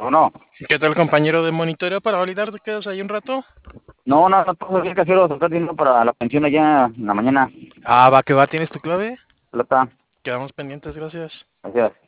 ¿O no? ¿Qué tal, compañero de monitoreo para validar? ¿Te quedas ahí un rato? No, no, no, todo bien, casero, sacar dinero para la pensión allá en la mañana. Ah, va que va, ¿tienes tu clave? Plata, Quedamos pendientes, gracias. gracias.